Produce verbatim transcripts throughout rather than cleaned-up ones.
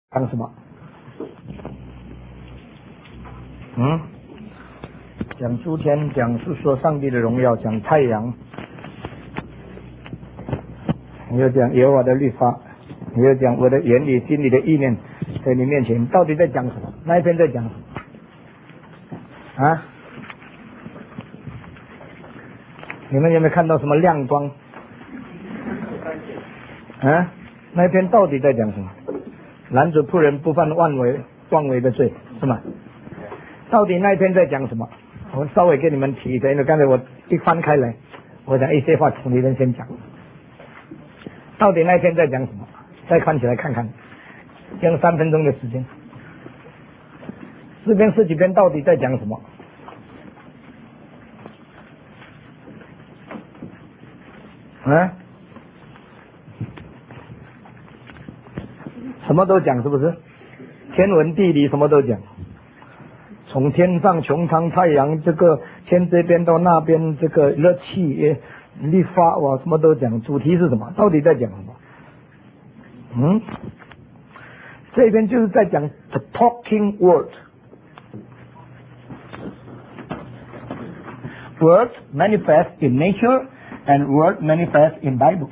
讲什么？嗯，讲诸天，讲述说上帝的荣耀，讲太阳，又讲耶和华的律法，又讲我的言语、心里的意念，在你面前到底在讲什么？那一篇在讲什么？啊？你们有没有看到什么亮光？啊？那一篇到底在讲什么？男主仆人不犯妄为妄为的罪，是吗？到底那一篇在讲什么？我稍微给你们提一下，因为刚才我一翻开来，我想一些话从你们先讲。到底那一篇在讲什么？再翻起来看看，用三分钟的时间。诗篇十几篇到底在讲什么？啊？什么都讲，是不是？天文地理什么都讲，从天上穹苍太阳这个天这边到那边这个热气律法哇什么都讲。主题是什么？到底在讲什么？嗯，这边就是在讲 the talking word word manifest in nature and word manifest in Bible。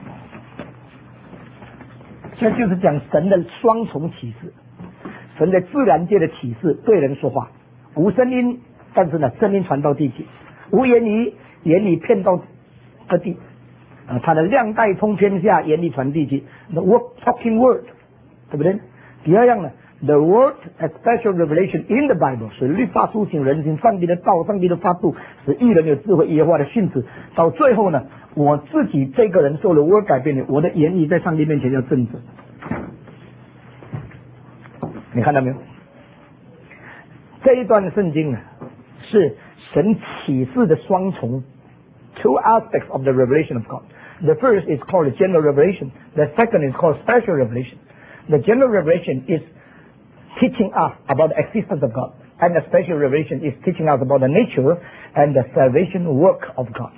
这就是讲神的双重启示，神的自然界的启示，对人说话，无声音，但是呢，声音传到地极；无言语，言语骗到各地。啊，他的亮带通天下，言语传地极。The word talking word， 对不对？第二样呢 ，the word a special revelation in the Bible， 是律法苏醒人心，上帝的道，上帝的法度，使义人有智慧，耶和华的训词。到最后呢，我自己这个人受了 word 改变了，我的言语在上帝面前要正直。你看到没有？这一段圣经呢，是神启示的双重 two aspects of the revelation of God. The first is called general revelation. The second is called special revelation. The general revelation is teaching us about the existence of God, and the special revelation is teaching us about the nature and the salvation work of God.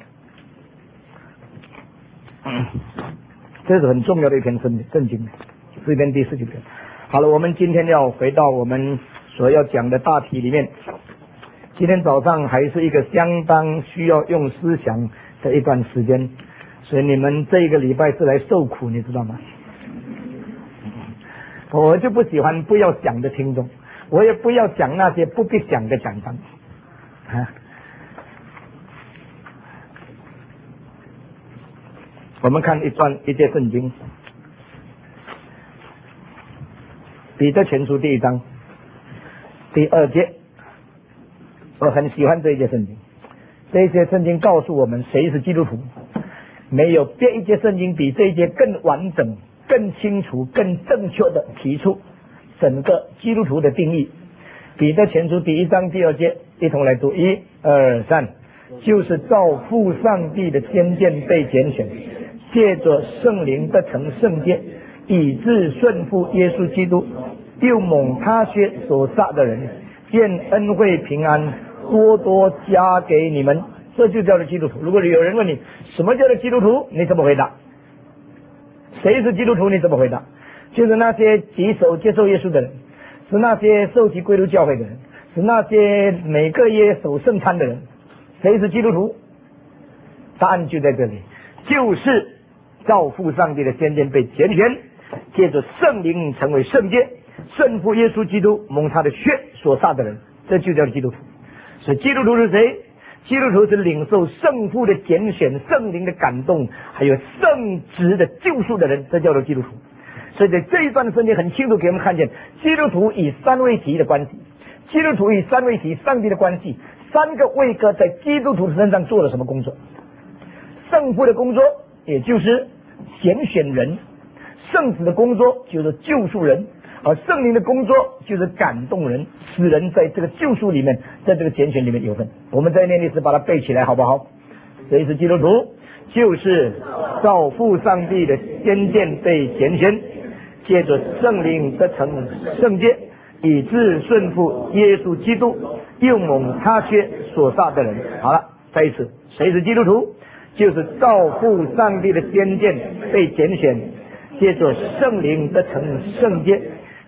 这是很重要的一篇圣圣经，这篇第四九篇。好了，我们今天要回到我们所要讲的大题里面。今天早上还是一个相当需要用思想的一段时间，所以你们这一个礼拜是来受苦，你知道吗？我就不喜欢不要讲的听众，我也不要讲那些不必讲的讲章啊。我们看一段一节圣经，彼得前书第一章第二节，我很喜欢这一节圣经。这一节圣经告诉我们谁是基督徒，没有别一节圣经比这一节更完整、更清楚、更正确的提出整个基督徒的定义。彼得前书第一章第二节，一同来读，一二三，就是照父上帝的先见被拣选，借着圣灵得成圣洁，以致顺服耶稣基督，又蒙他血所杀的人，愿恩惠平安多多加给你们。这就叫做基督徒。如果有人问你什么叫做基督徒，你怎么回答？谁是基督徒？你怎么回答？就是那些举手接受耶稣的人，是那些受洗归入教会的人，是那些每个月守圣餐的人。谁是基督徒？答案就在这里，就是照父上帝的先见被拣选，借着圣灵成为圣洁，顺服耶稣基督，蒙他的血所杀的人，这就叫基督徒。所以基督徒是谁？基督徒是领受圣父的拣选、圣灵的感动，还有圣职的救赎的人，这叫做基督徒。所以在这一段的圣经很清楚给我们看见，基督徒与三位一体的关系，基督徒与三位一体上帝的关系，三个位格在基督徒身上做了什么工作？圣父的工作也就是拣选人，圣子的工作就是救赎人，而圣灵的工作就是感动人，使人在这个救赎里面，在这个拣选里面有份。我们在念历史把它背起来好不好？谁是基督徒？就是照父上帝的先见被拣选，借着圣灵得成圣洁，以致顺服耶稣基督，又蒙他血所杀的人。好了，再一次，谁是基督徒？就是照父上帝的先见被拣选，借着圣灵得成圣洁，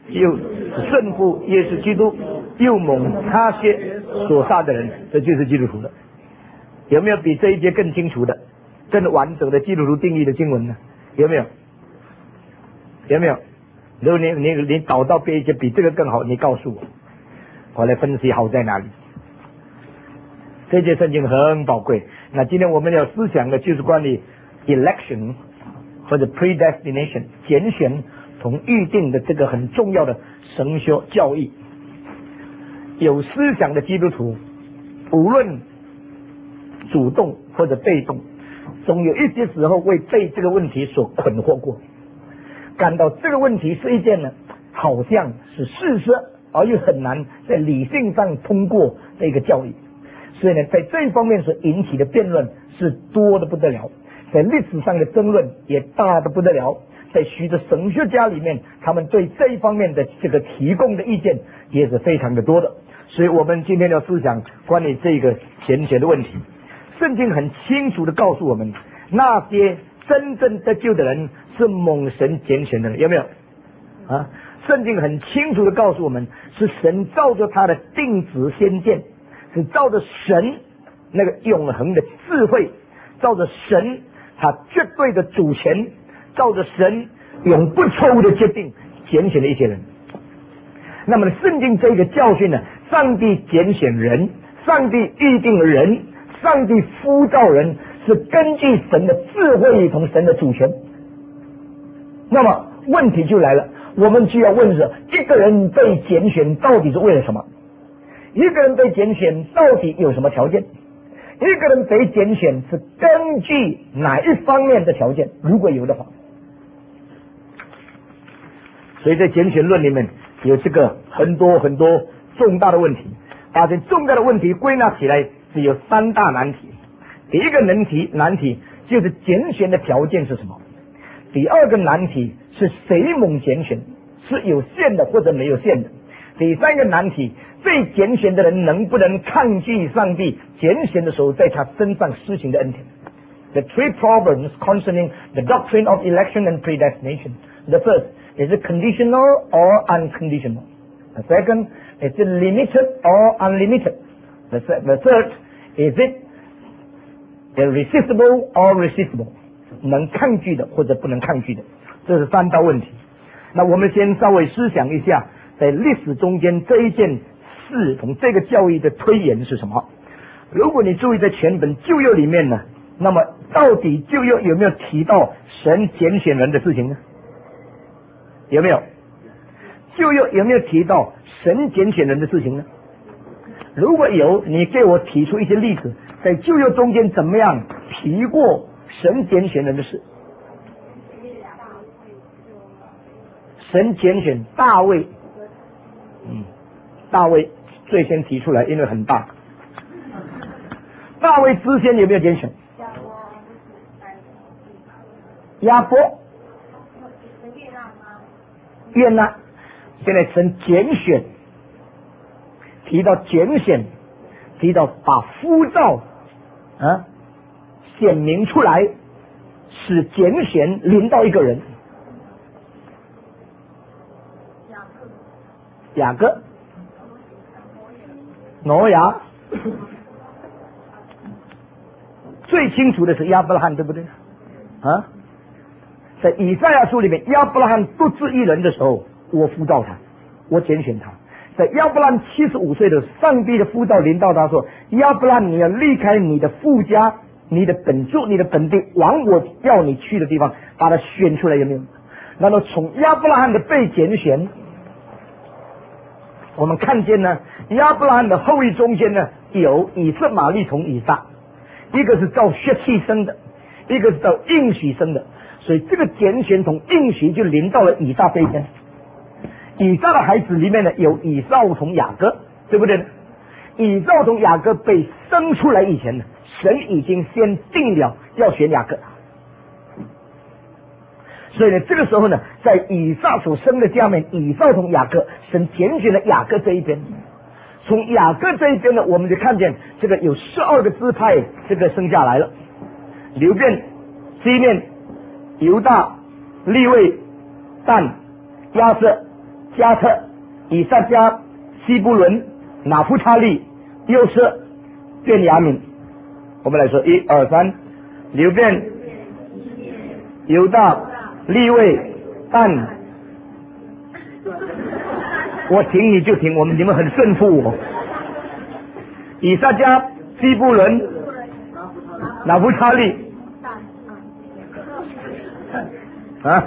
又顺服耶稣基督，又蒙他些所杀的人，这就是基督徒了。有没有比这一节更清楚的、更完整的基督徒定义的经文呢？有没有？有没有？如果你你你找到别一节比这个更好，你告诉我，我来分析好在哪里。这节圣经很宝贵。那今天我们要思想的就是关于 election 或者 predestination 拣选同预定的这个很重要的神学教义。有思想的基督徒，无论主动或者被动，总有一些时候会被这个问题所困惑过，感到这个问题是一件呢，好像是事实，而又很难在理性上通过的一个教义。所以呢，在这一方面所引起的辩论是多的不得了，在历史上的争论也大的不得了，在许多神学家里面，他们对这一方面的这个提供的意见也是非常的多的。所以我们今天要思想关于这个拣选的问题。圣经很清楚的告诉我们，那些真正得救的人是蒙神拣选的人，有没有啊？圣经很清楚的告诉我们，是神照着他的定旨先见，是照着神那个永恒的智慧，照着神他绝对的主权，照着神永不错误的决定拣选了一些人。那么圣经这个教训呢，上帝拣选人，上帝预定人，上帝呼召人，是根据神的智慧同神的主权。那么问题就来了，我们就要问是，一个人被拣选到底是为了什么？一个人被拣选到底有什么条件？一个人被拣选是根据哪一方面的条件？如果有的话，所以在拣选论里面有这个很多很多重大的问题，把这重大的问题归纳起来只有三大难题。第一个难题难题就是拣选的条件是什么？第二个难题是谁蒙拣选，是有限的或者没有限的？第三个难题，被拣选的人能不能抗拒上帝拣选的时候在他身上施行的恩典。 The three problems concerning the doctrine of election and predestination. The first, is it conditional or unconditional? The second, is it limited or unlimited? The, the third, is it irresistible or resistible? 能抗拒的或者不能抗拒的，这是三道问题。那我们先稍微思想一下，在历史中间这一件事从这个教义的推演是什么？如果你注意在全本旧约里面呢，那么到底旧约有没有提到神拣选人的事情呢？有没有？旧约有没有提到神拣选人的事情呢？如果有，你给我提出一些例子，在旧约中间怎么样提过神拣选人的事？神拣选大卫，嗯，大卫最先提出来，因为很大。大卫之前有没有拣选？亚伯、约拿，现在神拣选，提到拣选，提到把呼召啊显明出来，使拣选临到一个人。雅各、挪亚，最清楚的是亚伯拉罕，对不对？啊，在以赛亚书里面，亚伯拉罕独自一人的时候，我呼召他，我拣选他。在亚伯拉罕七十五岁的上帝的呼召临到他说：“亚伯拉罕，你要离开你的父家、你的本族、你的本地，往我要你去的地方，把他选出来。”有没有？那么从亚伯拉罕的被拣选，我们看见呢，亚伯拉罕的后裔中间呢，有以色玛利同以撒，一个是照血气生的，一个是照应许生的，所以这个拣选从应许就临到了以撒这边。以撒的孩子里面呢，有以扫同雅各，对不对？以扫同雅各被生出来以前呢，神已经先定了要选雅各，所以呢，这个时候呢，在以撒所生的家面，以扫同雅各，神拣选了雅各这一边。从雅各这一边呢，我们就看见这个有十二个支派，这个生下来了：流便、西面、犹大、利未、但、亚瑟、 加特、以撒加、西布伦、拿弗他利、约瑟、便雅悯。我们来说，一二三，流便、犹大、利未、但。我停你就停，我们你们很顺服我。以撒加、西布伦、拿弗他利啊，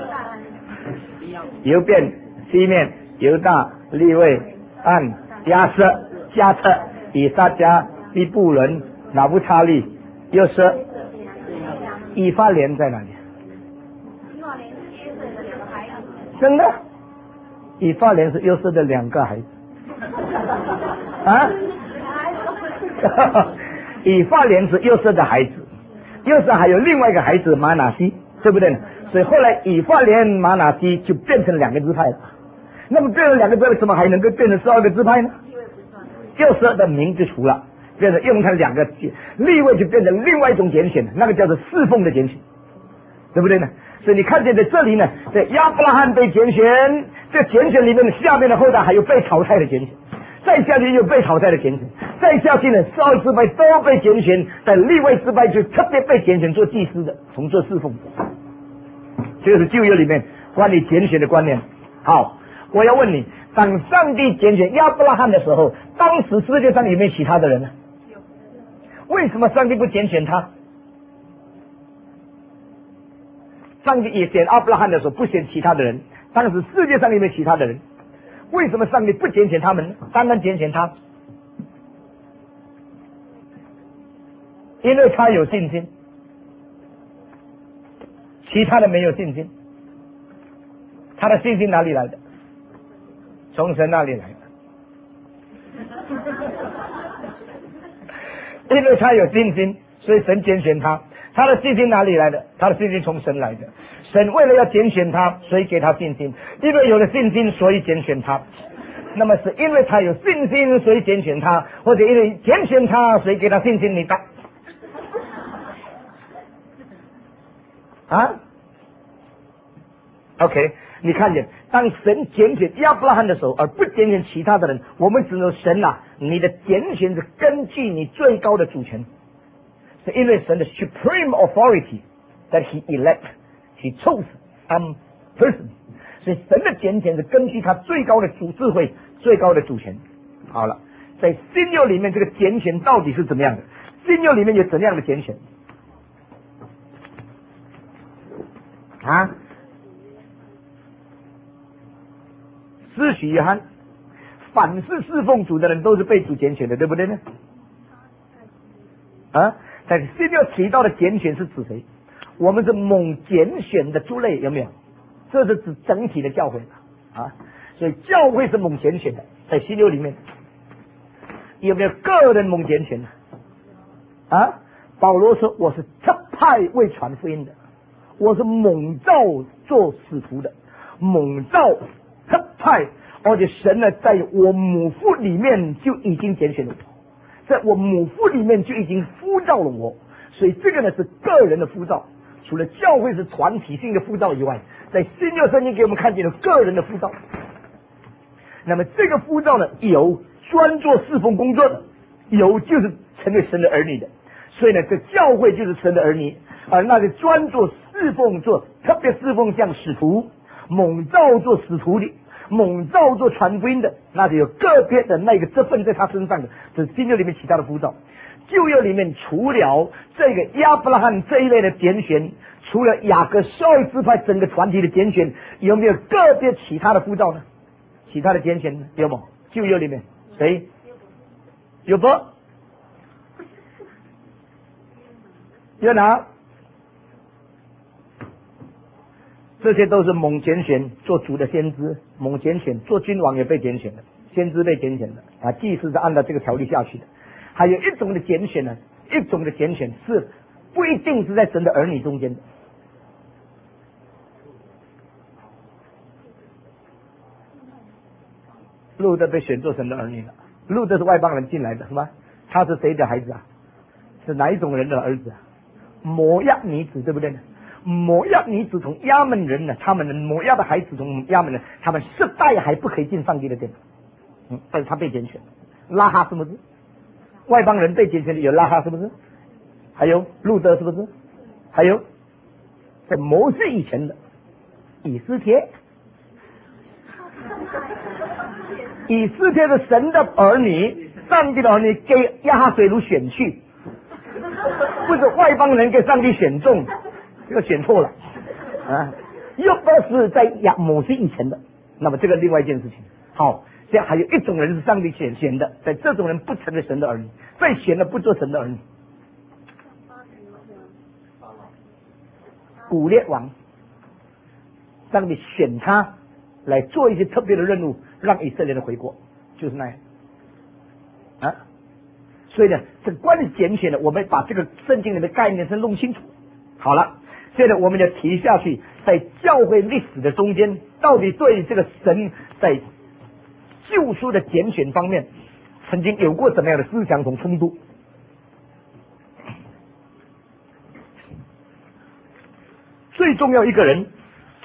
犹便、西面、犹大、利未、但、亚瑟、加特、以撒加、西布伦、拿弗他利、约瑟。以法莲在哪里？真的？以法莲是约瑟的两个孩子啊？以法莲是约瑟的孩子，约瑟还有另外一个孩子马拿西，对不对？所以后来以法莲、马拿西就变成两个支派了。那么变成两个支派，怎么还能够变成十二个支派呢？约瑟的名字除了变成用它两个利位，就变成另外一种拣选，那个叫做侍奉的拣选，对不对呢？所以你看见在这里呢，在亚伯拉罕被拣选，这拣选里面的下面的后代还有被淘汰的拣选，再下去有被淘汰的拣选，再下去呢，十二支派都被拣选，在利未支派就特别被拣选做祭司的，从做侍奉。这就是旧约里面关于拣选的观念。好，我要问你，当上帝拣选亚伯拉罕的时候，当时世界上有没有其他的人呢？为什么上帝不拣选他？上帝也选亚伯拉罕的时候不选其他的人，当时世界上有没有其他的人？为什么上帝不拣选他们呢？单单拣选他？因为他有信心，其他的没有信心。他的信心哪里来的？从神那里来的。因为他有信心，所以神拣选他。他的信心哪里来的？他的信心从神来的。神为了要拣选他，所以给他信心。因为有了信心，所以拣选他。那么是因为他有信心，所以拣选他，或者因为拣选他，所以给他信心。你答啊 ？OK， 你看见，当神拣选亚伯拉罕的时候，而不拣选其他的人，我们只能神啊，你的拣选是根据你最高的主权。是因为神的 supreme authority that he elect, he chose some person， 所以神的拣选是根据他最高的主智慧、最高的主权。好了，在新约里面，这个拣选到底是怎么样的？新约里面有怎样的拣选啊？施洗约翰，凡是侍奉主的人都是被主拣选的，对不对呢？啊？在新约提到的拣选是指谁？我们是蒙拣选的族类，有没有？这是指整体的教会啊，所以教会是蒙拣选的，在新约里面有没有个人蒙拣选的？啊，保罗说我是特派为传福音的，我是蒙召做使徒的，蒙召特派，而且神呢，在我母腹里面就已经拣选了我。在我母腹里面就已经呼召了我，所以这个呢是个人的呼召，除了教会是团体性的呼召以外，在新约圣经给我们看见了个人的呼召。那么这个呼召呢，有专做侍奉工作的，有就是成为神的儿女的，所以呢，这教会就是神的儿女，而那个专做侍奉做特别侍奉像使徒，蒙召做使徒的。蒙召做传福音的，那就有个别的那个这份在他身上的，这是新约里面其他的呼召。旧约里面除了这个亚伯拉罕这一类的拣选，除了雅各十二支派整个团体的拣选，有没有个别其他的呼召呢？其他的拣选呢？有吗？旧约里面谁？有不？有哪？这些都是蒙拣选做主的先知，蒙拣选做君王也被拣选的，先知被拣选的啊，祭司是按照这个条例下去的。还有一种的拣选呢，一种的拣选是不一定是在神的儿女中间的。路德被选做神的儿女了，路德是外邦人进来的是吗？他是谁的孩子啊？是哪一种人的儿子啊？摩押女子，对不对呢？ 摩押女子从亚门人呢，他们的摩押的孩子从亚门人，他们世代还不可以进上帝的殿。嗯，但是他被拣选，拉哈是不是？外邦人被拣选的有拉哈是不是？还有路德是不是？还有在摩西以前的以斯帖，以斯帖的神的儿女，上帝的儿女给亚哈水鲁选去，不是外邦人给上帝选中，这个选错了啊！又不是在亚摩西以前的，那么这个另外一件事情。好，这还有一种人是上帝选选的，在这种人不成为神的儿女，再选的不做神的儿女。古列王，上帝选他来做一些特别的任务，让以色列人回国，就是那样啊。所以呢，这关于拣选的，我们把这个圣经里的概念先弄清楚。好了，现在我们要提下去，在教会历史的中间，到底对于这个神在救赎的拣选方面，曾经有过什么样的思想同冲突？最重要一个人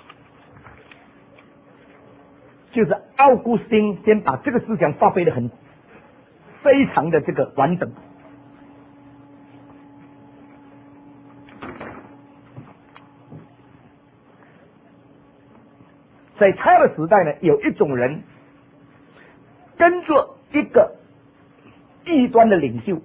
就是奥古斯丁，先把这个思想发挥的很非常的这个完整。在他的时代呢，有一种人跟着一个异端的领袖，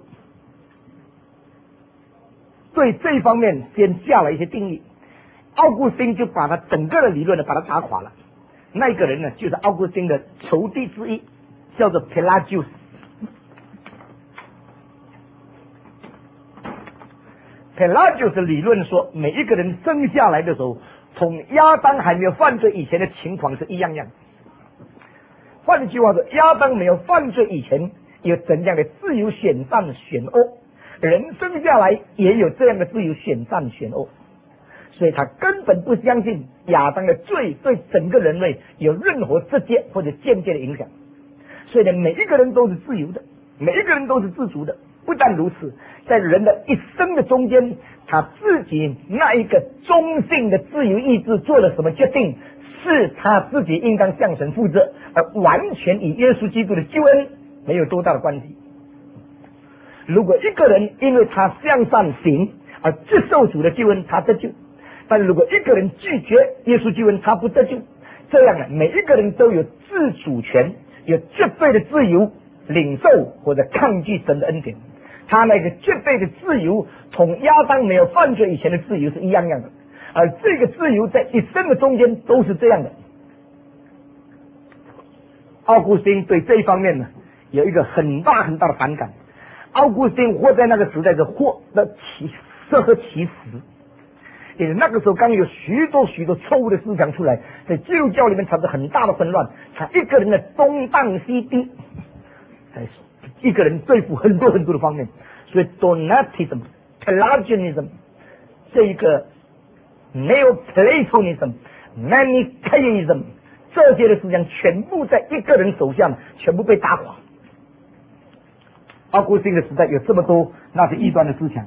对这方面先下了一些定义。奥古斯丁就把他整个的理论呢把他打垮了。那个人呢，就是奥古斯丁的仇敌之一，叫做 Pelagius。Pelagius 的理论说，每一个人生下来的时候，从亚当还没有犯罪以前的情况是一样样。换句话说，亚当没有犯罪以前有怎样的自由选善选恶，人生下来也有这样的自由选善选恶。所以他根本不相信亚当的罪对整个人类有任何直接或者间接的影响。所以呢，每一个人都是自由的，每一个人都是自主的。不但如此，在人的一生的中间，他自己那一个中性的自由意志做了什么决定，是他自己应当向神负责，而完全与耶稣基督的救恩没有多大的关系。如果一个人因为他向善行而接受主的救恩，他得救；但是如果一个人拒绝耶稣救恩，他不得救。这样呢，每一个人都有自主权，有绝对的自由领受或者抗拒神的恩典。他那个绝对的自由，从亚当没有犯罪以前的自由是一样样的，而这个自由在一生的中间都是这样的。奥古斯丁对这一方面呢，有一个很大很大的反感。奥古斯丁活在那个时代是活的其适合其时，因为那个时候刚有许多许多错误的思想出来，在基督教里面产生很大的混乱，他一个人的东荡西逼，一个人对付很多很多的方面。所以 Donatism、Pelagianism 这一个 Neoplatonism、Manichaeism 这些的思想全部在一个人手下，全部被打垮。奥古斯丁的时代有这么多那是异端的思想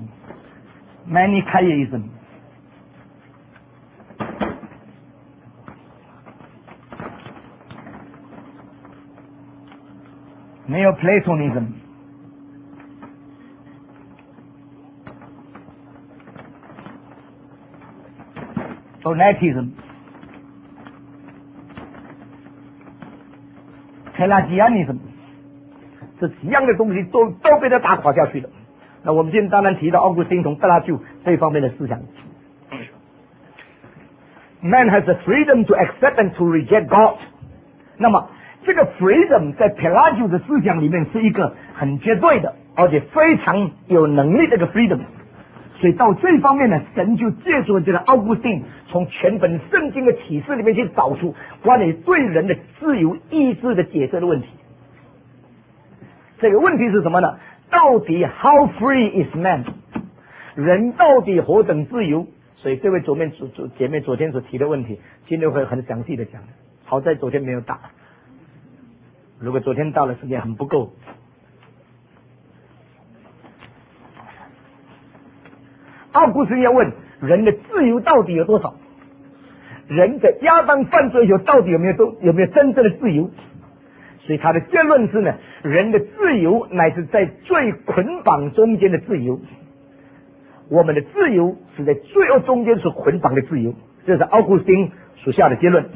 ，Manichaeism。Neoplatonism、Donatism、Pelagianism， 这几样的东西都都被他打垮下去了。那我们今天当然提到奥古斯丁从柏拉图这方面的思想。Man has the freedom to accept and to reject God。那么这个 freedom 在 Pelagius 的思想里面是一个很绝对的，而且非常有能力的一个 freedom。所以到这方面呢，神就借助这个奥古斯丁，从全本圣经的启示里面去找出关于对人的自由意志的解释的问题。这个问题是什么呢？到底 how free is man？ 人到底何等自由？所以这位左面左左姐妹昨天所提的问题，今天会很详细的讲。好在昨天没有打，如果昨天到了时间很不够。奥奥古斯丁要问人的自由到底有多少？人在亚当犯罪以后到底有没有都有没有真正的自由？所以他的结论是呢，人的自由乃是在最捆绑中间的自由。我们的自由是在罪恶中间所捆绑的自由，这是奥古斯丁所下的结论。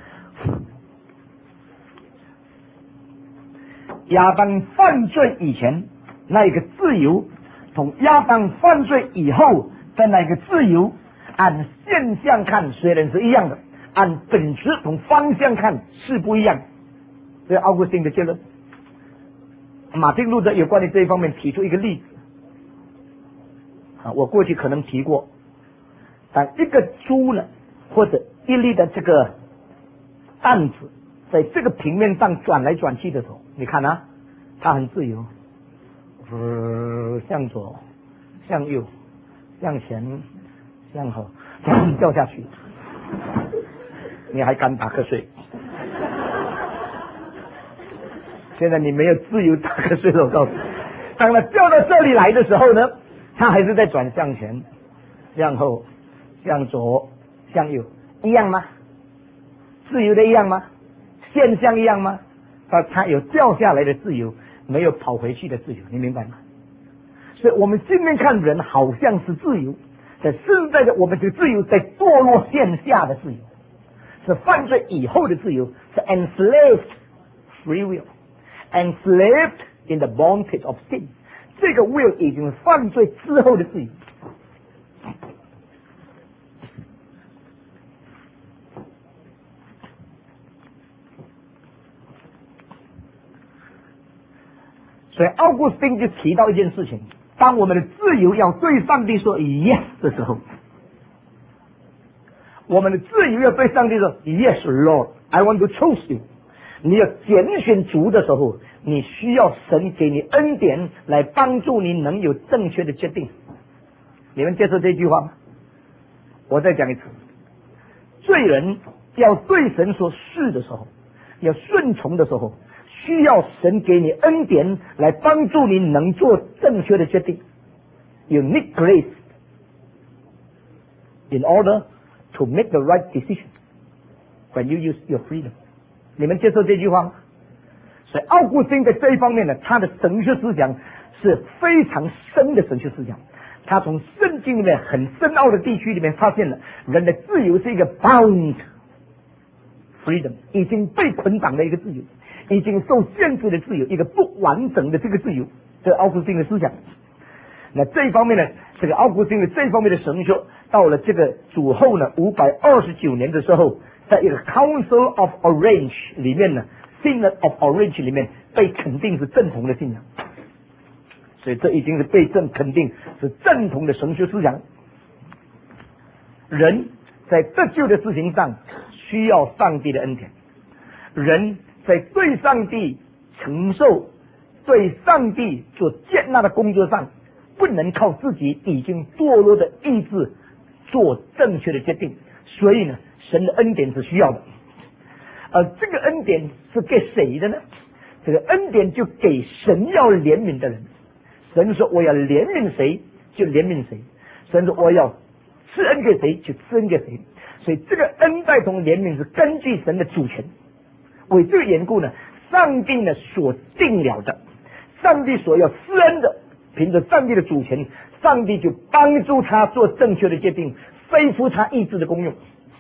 亚当犯罪以前那一个自由，同亚当犯罪以后的那个自由，按现象看虽然是一样的，按本质同方向看是不一样的。这是奥古斯丁的结论。马丁路德有关于这一方面提出一个例子啊，我过去可能提过，当一个猪呢，或者一粒的这个担子在这个平面上转来转去的时候，你看啊，它很自由，呃，向左，向右，向前，向后，掉下去，你还敢打瞌睡？现在你没有自由打瞌睡了，我告诉你，当它掉到这里来的时候呢，它还是在转向前、向后、向左、向右，一样吗？自由的一样吗？现象一样吗？它它有掉下来的自由，没有跑回去的自由，你明白吗？所以我们今天看人好像是自由，在现在的我们的自由在堕落线下的自由，是犯罪以后的自由，是 enslaved free will。enslaved in the bondage of sin， 这个 will 已经犯罪之后的自由。所以奥古斯丁就提到一件事情，当我们的自由要对上帝说 yes 的时候，我们的自由要对上帝说 yes Lord I want to choose you。你要拣选主的时候，你需要神给你恩典来帮助你能有正确的决定。你们接受这句话吗？我再讲一次，罪人要对神说是的时候，要顺从的时候，需要神给你恩典来帮助你能做正确的决定。You need grace in order to make the right decision when you use your freedom。你们接受这句话吗？所以奥古斯丁在这一方面呢，他的神学思想是非常深的神学思想。他从圣经里面很深奥的地区里面发现了人的自由是一个 bound freedom， 已经被捆绑的一个自由，已经受限制的自由，一个不完整的这个自由，这是奥古斯丁的思想。那这一方面呢，这个奥古斯丁的这一方面的神学，到了这个主后呢五百二十九年的时候，在一个 Council of Orange 里面呢 Synod of Orange 里面被肯定是正统的信仰，所以这已经是被正肯定是正统的神学思想。人在得救的事情上需要上帝的恩典，人在对上帝承受、对上帝所接纳的工作上，不能靠自己已经堕落的意志做正确的决定，所以呢，神的恩典是需要的。而这个恩典是给谁的呢？这个恩典就给神要怜悯的人。神说我要怜悯谁就怜悯谁，神说我要赐恩给谁就赐恩给谁。所以这个恩待同怜悯是根据神的主权。为这个缘故呢，上帝呢所定了的，上帝所要施恩的，凭着上帝的主权，上帝就帮助他做正确的决定，恢复他意志的功用。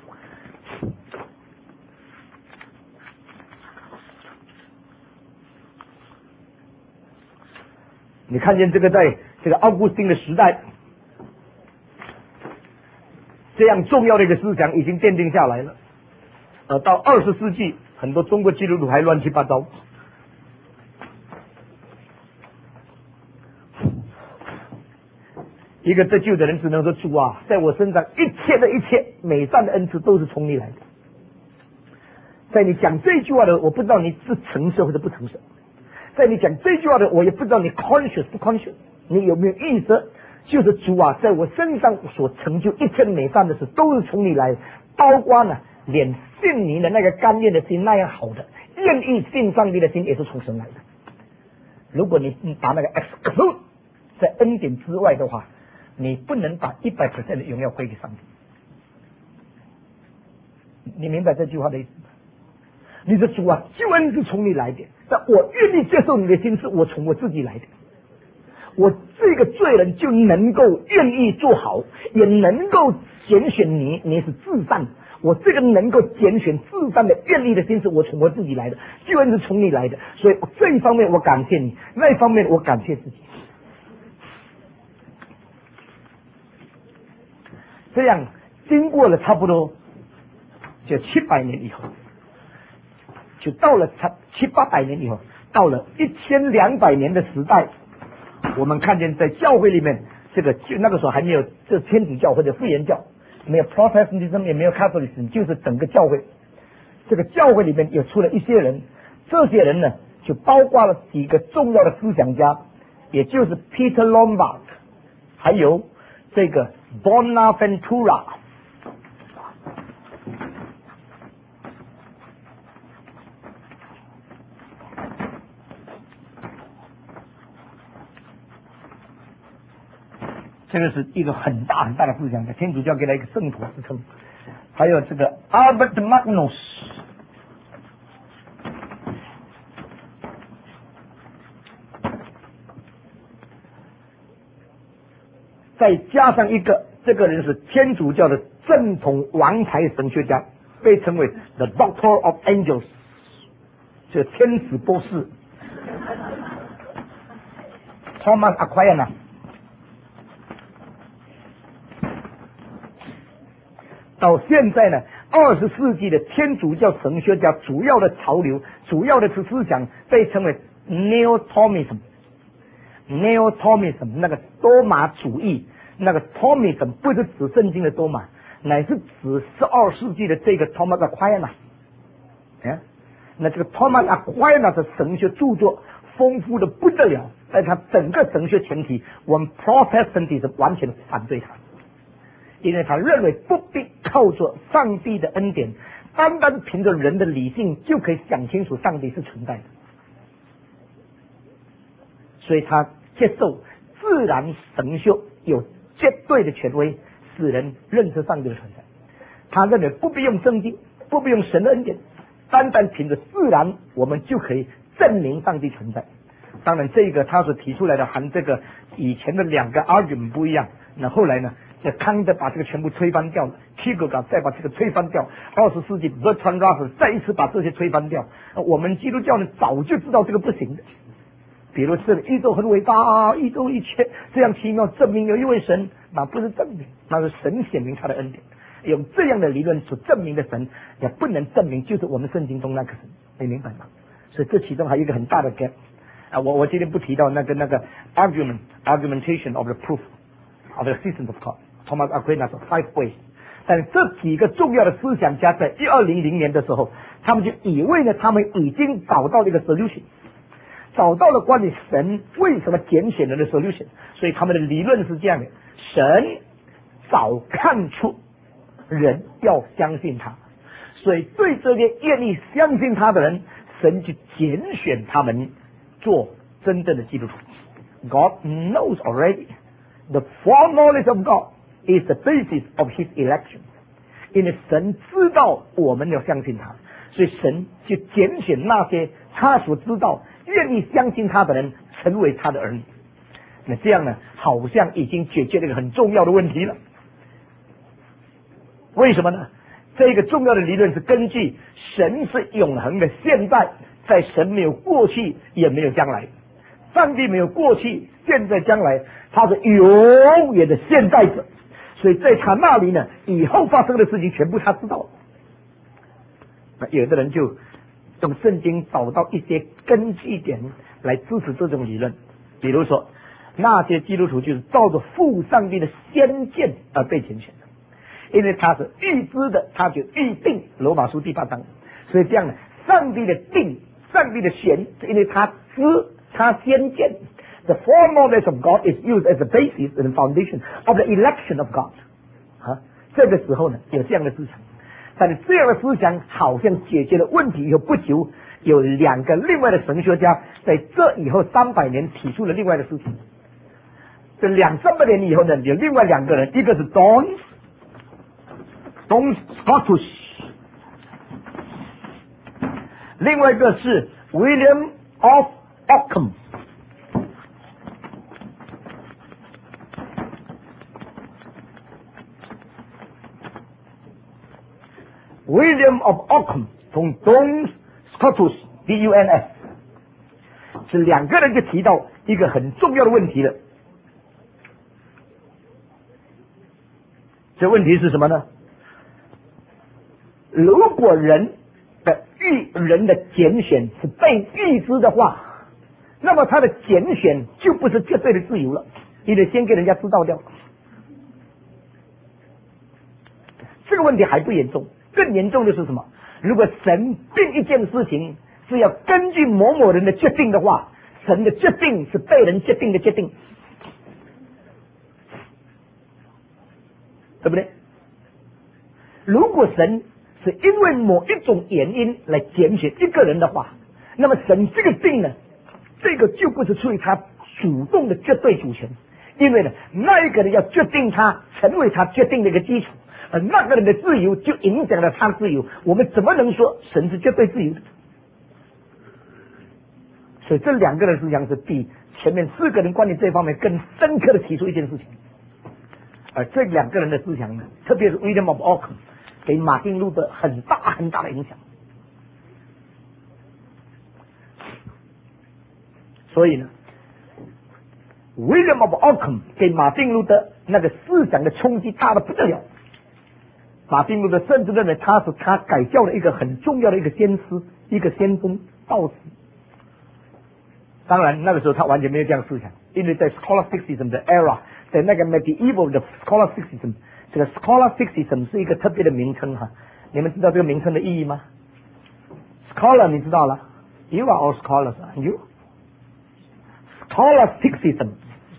你看见这个在这个奥古斯丁的时代，这样重要的一个思想已经奠定下来了。呃，到二十世纪，很多中国基督徒还乱七八糟。一个得救的人只能说主啊，在我身上一切的一切美善的恩赐都是从你来的。在你讲这句话的，我不知道你是诚实或者不诚实。在你讲这句话的，我也不知道你 conscious 不 conscious， 你有没有意识？就是主啊，在我身上所成就一切美善的事，都是从你来，包括呢，连信你的那个甘愿的心那样好的，愿意信上帝的心也是从神来的。如果你把那个 exclude 在恩典之外的话， 你不能把一百 percent 的荣耀归给上帝。你明白这句话的意思吗？你的主啊，救恩是从你来的，但我愿意接受你的心，是我从我自己来的。我这个罪人就能够愿意做好，也能够拣选你，你是至善。我这个能够拣选至善的愿意的心，是我从我自己来的，救恩是从你来的。所以这一方面我感谢你，那一方面我感谢自己。这样经过了差不多就七百年以后，就到了差七八百年以后，到了一千两百年的时代，我们看见在教会里面，这个就那个时候还没有这天主教或者复原教，没有 Protestantism 也没有 Catholicism， 就是整个教会。这个教会里面有出了一些人，这些人呢就包括了几个重要的思想家，也就是 Peter Lombard， 还有这个 Bonaventura。这个是一个很大很大的思想家，天主教给他一个圣徒之称。还有这个 Albert Magnus， 再加上一个，这个人是天主教的正统王牌神学家，被称为 The Doctor of Angels， 这天使博士 Thomas Aquinas。到现在呢，二十世纪的天主教神学家主要的潮流，主要的思想被称为 Neo-Thomism。Neo-Thomism 那个多马主义，那个 Thomism 不是指圣经的多马，乃是指十二世纪的这个 Thomas Aquinas。哎，那这个 Thomas Aquinas 的神学著作丰富的不得了，但他整个神学前提，我们 Protestantism 完全反对他。因为他认为不必靠着上帝的恩典，单单凭着人的理性就可以想清楚上帝是存在的，所以他接受自然神学有绝对的权威，使人认识上帝的存在。他认为不必用圣经，不必用神的恩典，单单凭着自然我们就可以证明上帝存在。当然这个他所提出来的和这个以前的两个 argument 不一样，那后来呢这康德把这个全部推翻掉了，提格格再把这个推翻掉，二十世纪 Bertrand Russell 再一次把这些推翻掉。我们基督教呢早就知道这个不行的，比如这个宇宙很伟大啊，宇宙一切这样奇妙，证明有一位神，那不是证明，那是神显明他的恩典。用这样的理论所证明的神，也不能证明就是我们圣经中那个神，你明白吗？所以这其中还有一个很大的 gap 啊，我我今天不提到那个那个 argument argumentation of the proof of the existence of God。Thomas Aquinas five ways， 但这几个重要的思想家在一二零零年的时候，他们就以为呢，他们已经找到了一个 solution， 找到了关于神为什么拣选人的 solution， 所以他们的理论是这样的：神早看出人要相信他，所以对这些愿意相信他的人，神就拣选他们做真正的基督徒。God knows already the foreknowledge of God。is the basis of his election， 因为神知道我们要相信他，所以神就拣选那些他所知道愿意相信他的人成为他的儿女。那这样呢，好像已经解决了一个很重要的问题了。为什么呢？这个重要的理论是根据神是永恒的现在，在神没有过去也没有将来，上帝没有过去现在将来，他是永远的现在者，所以在他那里呢，以后发生的事情全部他知道。那有的人就用圣经找到一些根据点来支持这种理论，比如说那些基督徒就是照着父上帝的先见而被拣选的，因为他是预知的，他就预定罗马书第八章，所以这样呢，上帝的定，上帝的选，因为他知，他先见。The foreknowledge of God is used as the basis and foundation of the election of God。啊，这个时候呢，有这样的思想，但是这样的思想好像解决了问题以后不久，有两个另外的神学家在这以后三百年提出了另外的事情。 这两三百年以后呢，有另外两个人，一个是 John John Scotus， 另外一个是 William of Ockham。William of Ockham 从 John Scotus D U N S， 是两个人就提到一个很重要的问题了。这问题是什么呢？如果人的预人的拣选是被预知的话，那么他的拣选就不是绝对的自由了，你得先给人家知道掉。这个问题还不严重，更严重的是什么？如果神定一件事情是要根据某某人的决定的话，神的决定是被人决定的决定，对不对？如果神是因为某一种原因来拣选一个人的话，那么神这个定呢，这个就不是出于他主动的绝对主权，因为呢，那一个人要决定他成为他决定的一个基础，而那个人的自由就影响了他自由。我们怎么能说神是绝对自由的？所以这两个人实际上是比前面四个人关于这方面更深刻的提出一件事情。而这两个人的思想呢，特别是 William of Ockham， 给马丁路德很大很大的影响。所以呢 ，William of Ockham 给马丁路德那个思想的冲击大的不得了。马丁路德甚至认为他是他改教的一个很重要的一个先师，一个先锋道士。当然那个时候他完全没有这样思想，因为在 scholasticism 的 era， 在那个 medieval 的 scholasticism， 这个 scholasticism 是一个特别的名称哈。你们知道这个名称的意义吗？ scholar 你知道了 ，you are all scholars， are you？ scholasticism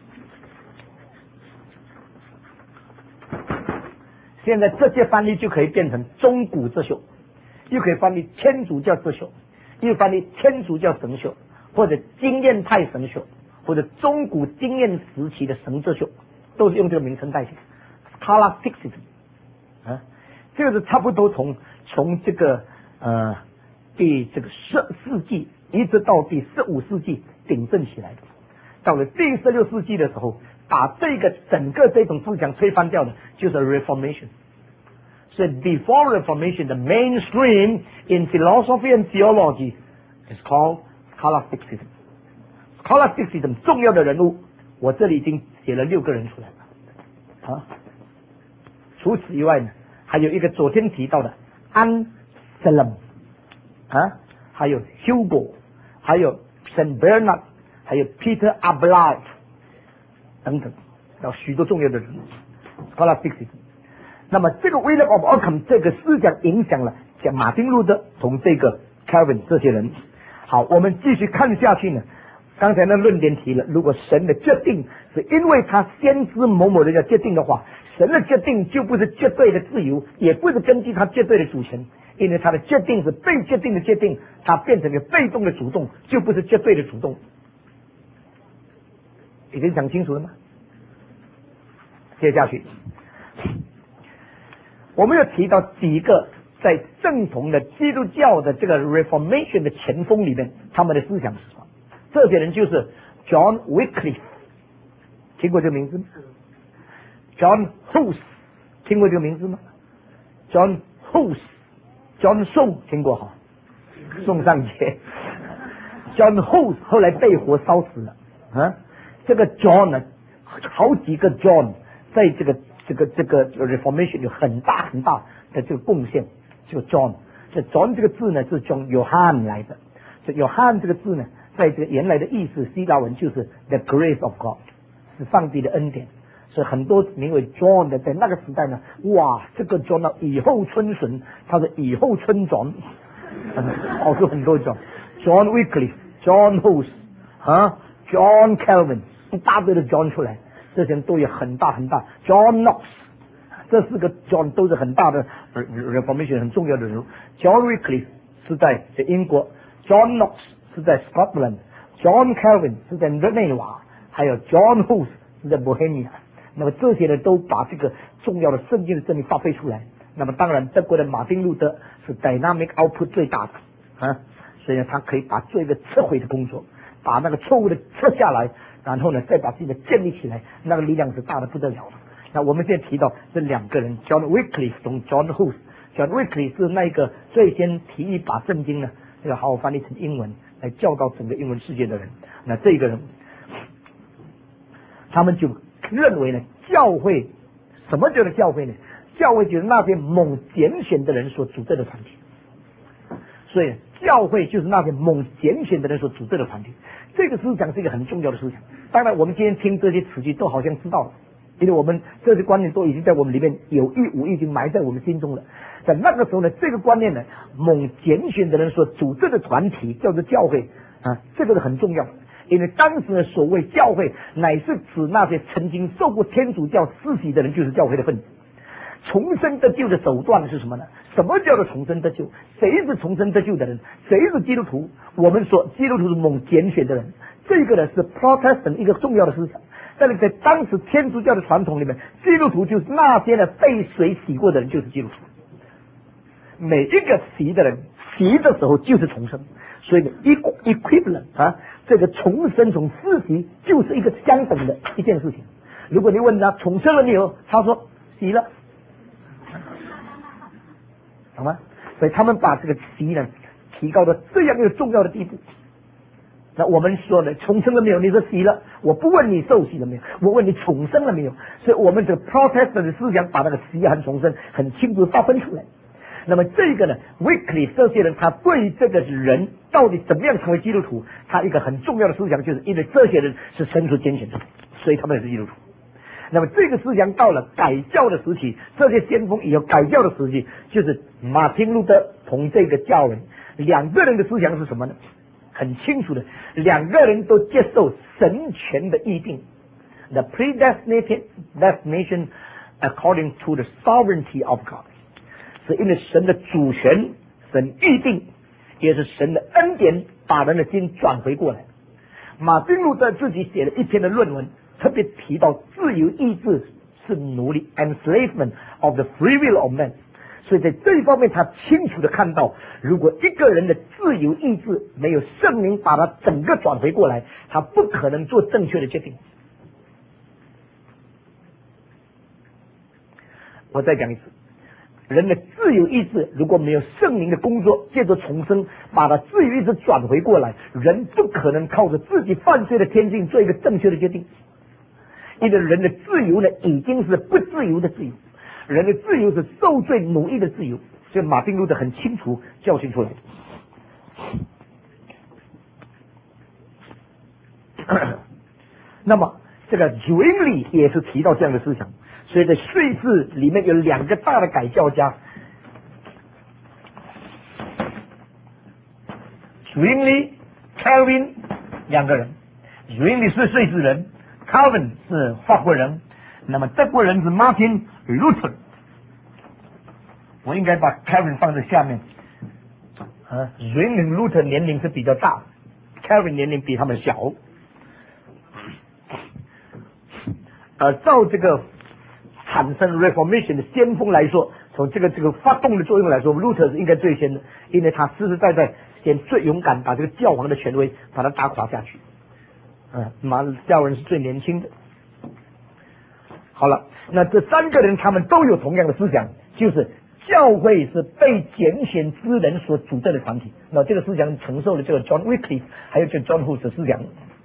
现在这些翻译就可以变成中古哲学，又可以翻译天主教哲学，又翻译天主教神学，或者经验派神学，或者中古经验时期的神哲学，都是用这个名称代替 scholasticism 啊，这个是差不多从从这个呃第这个十世纪一直到第十五世纪鼎盛起来的。到了第十六世纪的时候，把这个整个这种思想推翻掉的，就是 Reformation。所以 before Reformation, the mainstream in philosophy and theology is called scholasticism. scholasticism 重要的人物，我这里已经写了六个人出来了啊。除此以外呢，还有一个昨天提到的 Anselm 啊，还有 Hugo， 还有 Saint Bernard， 还有 Peter Abelard 等等，有许多重要的人物 scholasticism。那么这个 William of Ockham 这个思想影响了像马丁路德同这个 Calvin 这些人。好，我们继续看下去呢。刚才那论点提了，如果神的决定是因为他先知某某人的决定的话，神的决定就不是绝对的自由，也不是根据他绝对的主权，因为他的决定是被决定的决定，他变成了被动的主动，就不是绝对的主动。已经讲清楚了吗？接下去我们要提到几个在正统的基督教的这个 Reformation 的前锋里面，他们的思想是什么？这些人就是 John Wycliffe， 听过这个名字吗？ John Hus 听过这个名字吗？ John Hus John 宋听过哈？宋尚节 John Hus 后来被火烧死了啊。这个 John 呢，好几个 John 在这个这个这个 Reformation 有很大很大的这个贡献。这个 John， 这 John 这个字呢是从 Johann 来的。这 Johann 这个字呢，在这个原来的意思希腊文就是 the grace of God， 是上帝的恩典。所以很多名为 John 的，在那个时代呢，哇，这个 John 呢雨后春笋，他是雨后春转，好多很多 John，John Wycliffe、John Hus 啊 ，John Calvin， 一大堆的 John 出来，这些人都有很大很大 ，John Knox。这四个 John 都是很大的 Reformation 很重要的人物。John Wycliffe 是在英国 ，John Knox 是在 Scotland，John Calvin 是在日内瓦，还有 John Hus 在 Bohemia， 那么这些人都把这个重要的圣经的真理发挥出来。那么当然，德国的马丁路德是 dynamic output 最大的啊，所以呢，他可以把做一个撤回的工作，把那个错误的撤下来，然后呢，再把自己的建立起来，那个力量是大的不得了的。那我们现在提到这两个人 ，John Wycliffe 和 John Hus。John Wycliffe 是那个最先提议把圣经呢，这个好好翻译成英文来教导整个英文世界的人。那这个人，他们就认为呢，教会什么叫做教会呢？教会就是那些蒙拣选的人所组织的团体。所以教会就是那些蒙拣选的人所组织的团体。这个思想是一个很重要的思想。当然，我们今天听这些词句都好像知道了。因为我们这些观念都已经在我们里面有意无意已经埋在我们心中了。在那个时候呢，这个观念呢，蒙拣选的人所组织的团体叫做教会啊，这个是很重要的。因为当时的所谓教会，乃是指那些曾经受过天主教施洗的人，就是教会的分子。重生得救的手段是什么呢？什么叫做重生得救？谁是重生得救的人？谁是基督徒？我们说基督徒是蒙拣选的人，这个呢是 Protestant 一个重要的思想。但是在当时天主教的传统里面，基督徒就是那些呢被水洗过的人，就是基督徒。每一个洗的人洗的时候就是重生，所以呢 equivalent 啊，这个重生从施洗就是一个相等的一件事情。如果你问他重生了没有，他说洗了，好吗？所以他们把这个洗呢提高到这样一个重要的地步。那我们说呢，重生了没有？你说洗了，我不问你受洗了没有，我问你重生了没有。所以我们这个 Protestant 的思想把那个洗和重生很清楚划分出来。那么这个呢 ，Wycliffe 这些人他对这个人到底怎么样成为基督徒，他一个很重要的思想就是因为这些人是神所拣选的，所以他们也是基督徒。那么这个思想到了改教的时期，这些先锋也有改教的时期，就是马丁路德同这个教人两个人的思想是什么呢？很清楚的，两个人都接受神权的议定 ，the predestination destination according to the sovereignty of God， 是因为神的主权，神预定，也是神的恩典，把人的心转回过来。马丁路德自己写了一篇的论文，特别提到自由意志是奴隶 enslavement of the free will of man。所以在这一方面，他清楚的看到，如果一个人的自由意志没有圣灵把他整个转回过来，他不可能做正确的决定。我再讲一次，人的自由意志如果没有圣灵的工作，借着重生把他自由意志转回过来，人不可能靠着自己犯罪的天性做一个正确的决定。因为人的自由呢，已经是不自由的自由。人的自由是受罪奴役的自由，所以马丁路德很清楚教训出来。那么这个 Zwingli 也是提到这样的思想，所以在瑞士里面有两个大的改教家 ，Zwingli、Calvin 两个人。Zwingli 是瑞士人 ，Calvin 是法国人，那么德国人是 Martin Luther。我应该把 Calvin 放在下面。啊 ，Zwingli Luther 年龄是比较大 ，Calvin 年龄比他们小。呃，照这个产生 Reformation 的先锋来说，从这个这个发动的作用来说 ，Luther 是应该最先的，因为他实实在在先最勇敢，把这个教皇的权威把它打垮下去。嗯、呃，马教人是最年轻的。好了，那这三个人他们都有同样的思想，就是教会是被拣选之人所组织的团体。那这个思想承受了这个 John Wycliffe 还有这个 John Hus 的思想，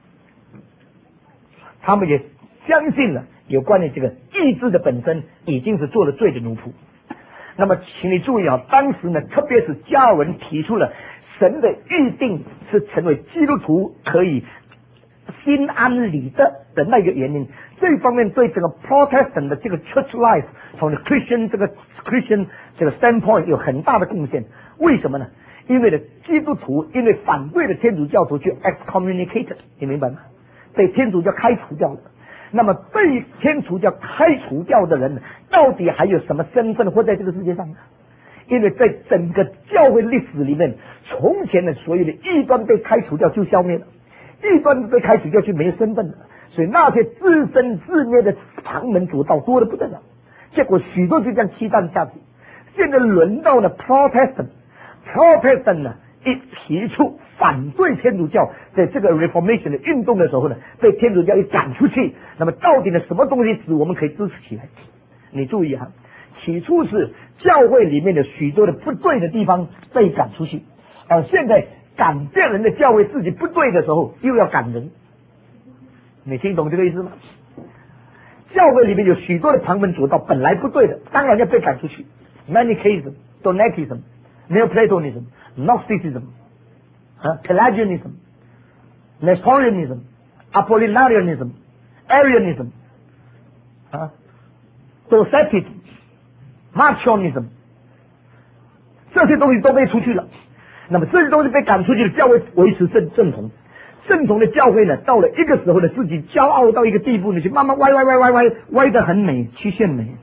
他们也相信了有关于这个意志的本身已经是做了罪的奴仆。那么请你注意啊，当时呢，特别是加尔文提出了神的预定是成为基督徒可以心安理得的那个原因，这一方面对这个 Protestant 的这个 Church life 从 Christian 这个 Christian 这个 standpoint 有很大的贡献。为什么呢？因为呢，基督徒因为反对了天主教徒就 excommunicated， 你明白吗？被天主教开除掉了。那么被天主教开除掉的人，到底还有什么身份活在这个世界上呢？因为在整个教会历史里面，从前的所有的异端被开除掉就消灭了，异端被开除掉就没有身份了。 所以那些自生自灭的旁门左道多得不得了，结果许多就这样期待下去。现在轮到了 Protestant，Protestant 呢一提出反对天主教在这个 Reformation 的运动的时候呢，被天主教一赶出去。那么到底呢，什么东西使我们可以支持起来？你注意啊，起初是教会里面的许多的不对的地方被赶出去，而现在赶别人的教会自己不对的时候又要赶人。你听懂这个意思吗？教会里面有许多的旁门左道本来不对的，当然要被赶出去。Manichaeism、Donatism、Neoplatonism、Gnosticism、Pelagianism、Apollinarianism、Arianism 啊 Docetism、Marcionism， 这些东西都被出去了。那么这些东西被赶出去的，教会维持正正统。正统的教会呢，到了一个时候呢，自己骄傲到一个地步呢，就慢慢歪歪歪歪歪歪得很美，曲线美。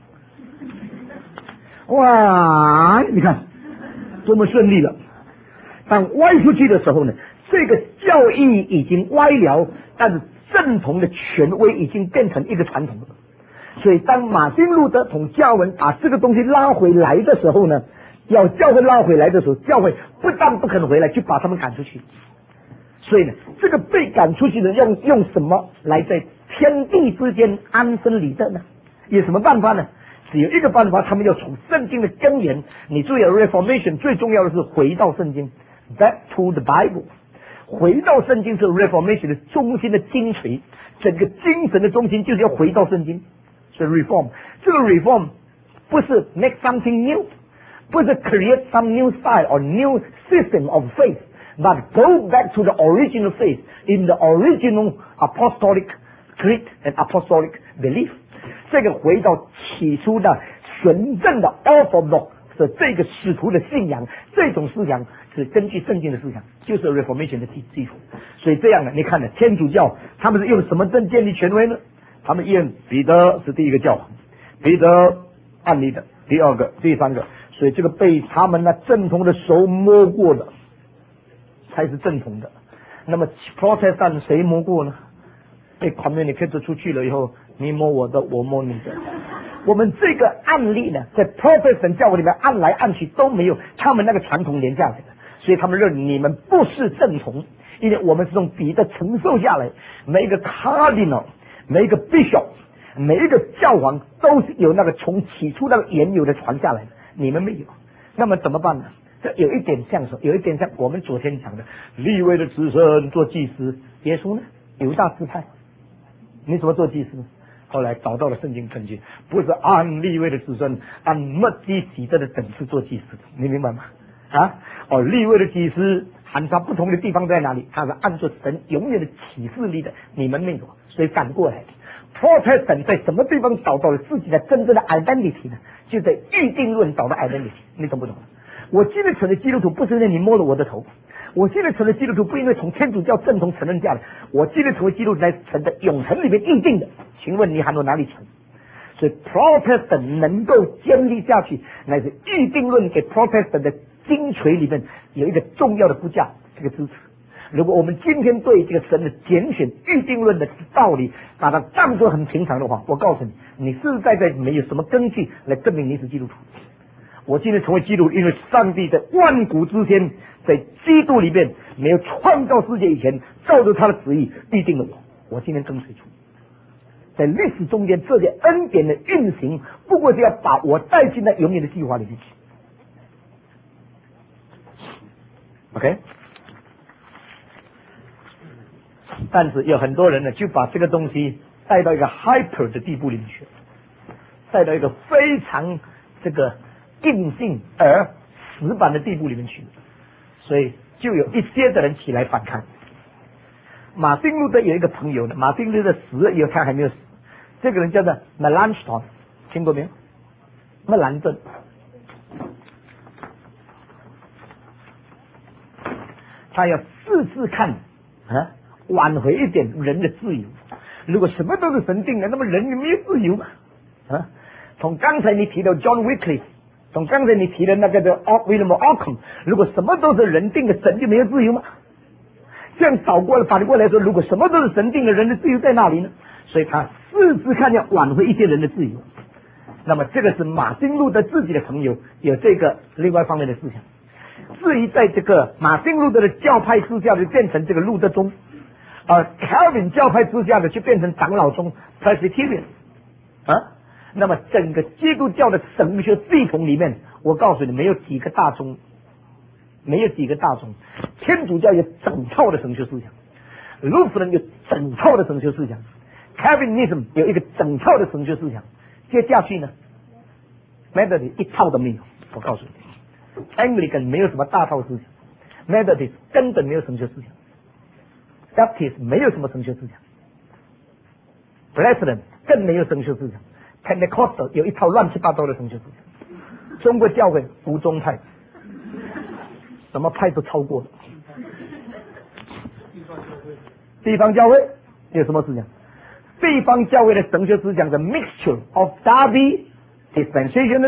哇，你看多么顺利了！当歪出去的时候呢，这个教义已经歪了，但是正统的权威已经变成一个传统了。所以当马丁路德同教文把这个东西拉回来的时候呢，要教会拉回来的时候，教会不但不肯回来，就把他们赶出去。所以呢，这个被赶出去的用用什么来在天地之间安身立正呢？有什么办法呢？只有一个办法，他们要从圣经的根源。你注意 ，Reformation 最重要的是回到圣经 ，Back to the Bible。回到圣经是 Reformation 的中心的精髓，整个精神的中心就是要回到圣经。所以 Reform 这个 Reform 不是 make something new， 不是 create some new style or new system of faith。But go back to the original faith in the original apostolic creed and apostolic belief。这个回到起初的纯正的 orthodox 的这个使徒的信仰，这种思想是根据圣经的思想，就是 Reformation 的基基础。所以这样呢，你看呢，天主教他们是用什么证建立权威呢？他们用彼得是第一个教皇，彼得案例的第二个、第三个，所以这个被他们那正统的手摸过的。才是正统的。那么 Protestant 谁摸过呢？被 communicate 出去了以后，你摸我的，我摸你的。我们这个案例呢，在 Protestant 教会里面按来按去都没有他们那个传统连下来的，所以他们认为你们不是正统，因为我们是从彼得承受下来，每一个 Cardinal、每一个 Bishop、每一个教皇都是有那个从起初那个原有的传下来的，你们没有，那么怎么办呢？这有一点像什么？有一点像我们昨天讲的利未的子孙做祭司，耶稣呢犹大支派，你怎么做祭司？后来找到了圣经根据，不是按利未的子孙按末基洗德的等次做祭司的，你明白吗？啊，哦，利未的祭司含他不同的地方在哪里？他是按照神永远的启示力的，你们没有，所以反过来 ，Protestant 在什么地方找到了自己的真正的 identity 呢？就在预定论找到 identity， 你懂不懂？我今天成为基督徒，不是因为你摸了我的头；我今天成为基督徒，不因为从天主教正统承认下来；我今天成为基督徒，来成在永恒里面预定的。请问你喊我哪里成？所以 Protestant 能够建立下去，乃是预定论给 Protestant 的精髓里面有一个重要的骨架，这个支持。如果我们今天对这个神的拣选预定论的道理把它当作很平常的话，我告诉你，你实实在在没有什么根据来证明你是基督徒。我今天成为基督徒，因为上帝在万古之前，在基督里面没有创造世界以前，照着他的旨意预定了我。我今天跟随主，在历史中间这些恩典的运行，不过是要把我带进那永远的计划里面去。OK， 但是有很多人呢，就把这个东西带到一个 hyper 的地步里面去，带到一个非常这个硬性而死板的地步里面去，所以就有一些的人起来反抗。马丁路德有一个朋友呢，马丁路德死了以后他还没有死，这个人叫做 Melanchthon， 听过没有？麦兰顿，他要试试看啊，挽回一点人的自由。如果什么都是神定的，那么人没有自由嘛？啊，从刚才你提到 John Wycliffe， 从刚才你提的那个的 William Ockham， 如果什么都是人定的，神就没有自由吗？ 这样倒过来反过来说，如果什么都是神定的，人的自由在哪里呢？所以他试试看要挽回一些人的自由。那么这个是马丁路德自己的朋友有这个另外方面的思想。至于在这个马丁路德的教派之下就变成这个路德宗，而 Calvin 教派之下的就变成长老宗 Presbyterian 啊。那么整个基督教的神学系统里面，我告诉你没有几个大宗，没有几个大宗。天主教有整套的神学思想，路斯人有整套的神学思想， Calvinism 有一个整套的神学思想。接下去呢 Methodist 一套都没有。我告诉你 Anglican 没有什么大套思想， Methodist 根本没有神学思想， Baptist 没有什么神学思想， Brethren 更没有神学思想， Pentecostal 有一套乱七八糟的神学思想。中国教会无宗派，什么派都超过了。地方教会有什么思想？地方教会的神学思想的 mixture of Darby dispensation